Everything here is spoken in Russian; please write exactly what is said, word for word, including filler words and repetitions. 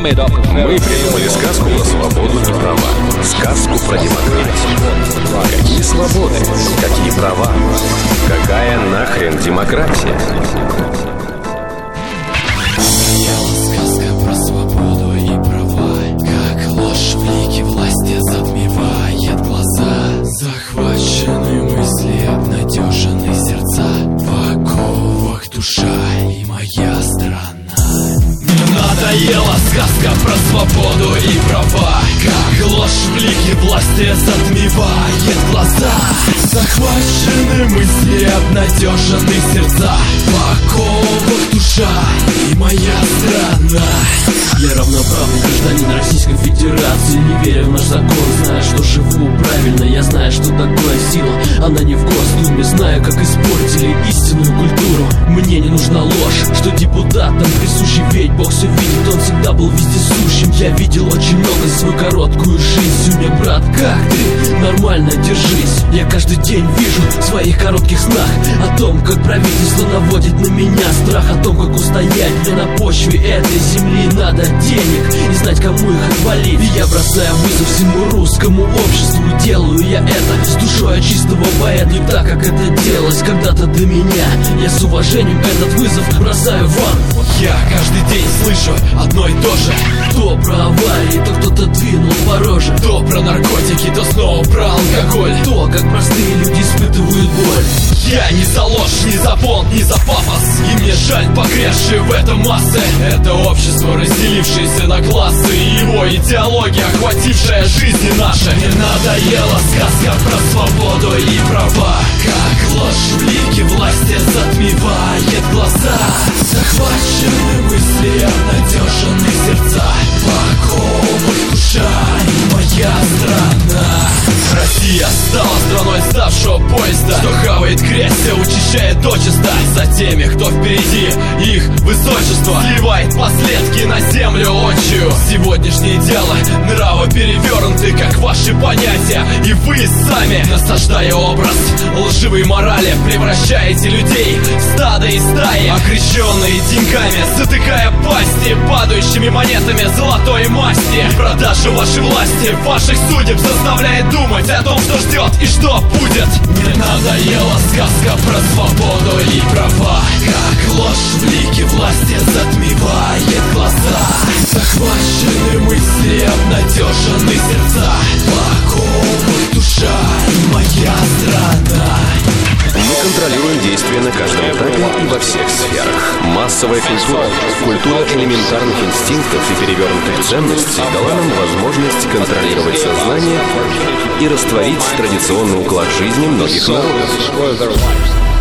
Мы придумали сказку про свободу и права. Сказку про демократию. Какие свободы? Какие права? Какая нахрен демократия? Сказка про свободу и права. Как ложь в лике власти затмевает глаза. Захвачены мысли, обнадежены сердца. В оковах душа и моя страна. Мне надоела сказка про свободу и права. Как ложь в лике власти затмевает глаза. Захвачены мысли, обнадежены сердца. В оковах душа и моя страна. Я равноправный гражданин Российской Федерации. Не веря в наш закон, знаю, что живу правильно. Я знаю, что такое сила, она не в Госдуме. Знаю, как испортили истинную культуру. Мне не нужна ложь, что депутатам присущи. Ведь Бог все видит, он всегда был вездесущим. Я видел очень много за свою короткую жизнь. Сюня, брат, как ты? Нормально, держись. Я каждый день вижу в своих коротких снах о том, как правительство наводит на меня страх. О том, как устоять мне на почве этой земли. Надо денег и знать, кому их отвалить. И я бросаю вызов всему русскому обществу. Делаю я это с душой чистого поэта. Не так, как это делалось когда-то до меня. Я с уважением этот вызов бросаю вам. Я каждый день слышу одно и то же. То про аварии, то кто-то двинул по роже. То про наркотики, то снова про алкоголь. То, как простые люди испытывают боль. Я не за ложь, не за понт, не за пафос. И мне жаль погрязшие в этом массы. Это общество, разделившееся на классы. И его идеология, охватившая жизни наши. Мне надоела сказка про свободу и права. Как ложь в лике власти затмевает глаза. Захвачены мысли, обнадежены сердца. В оковах душа и моя страна. Россия стала страной ставшего поезда, что хавает грязь, учащает дочисто. За теми, кто впереди, их высочество сливает последки на землю отчую. Сегодняшние идеалы нравы перевернуты, как ваши понятия. И вы сами, насаждая образ лживой морали, превращаете людей в стадо и стаи, окрещенные деньгами, затыкая пасти падающими монетами золотой масти. Продажа вашей власти, ваших судеб заставляет думать о том, что ждет и что будет. Мне надоела сказка про свободу и права. Как ложь в лике власти затмевает глаза. Захвачены мысли, обнадежены сердца. В оковах душа и моя страна. Мы контролируем действия на каждом этапе и во всех сферах. Массовая культура, культура элементарных инстинктов и перевернутых ценностей дала нам возможность контролировать сознание и растворить традиционный уклад жизни многих народов.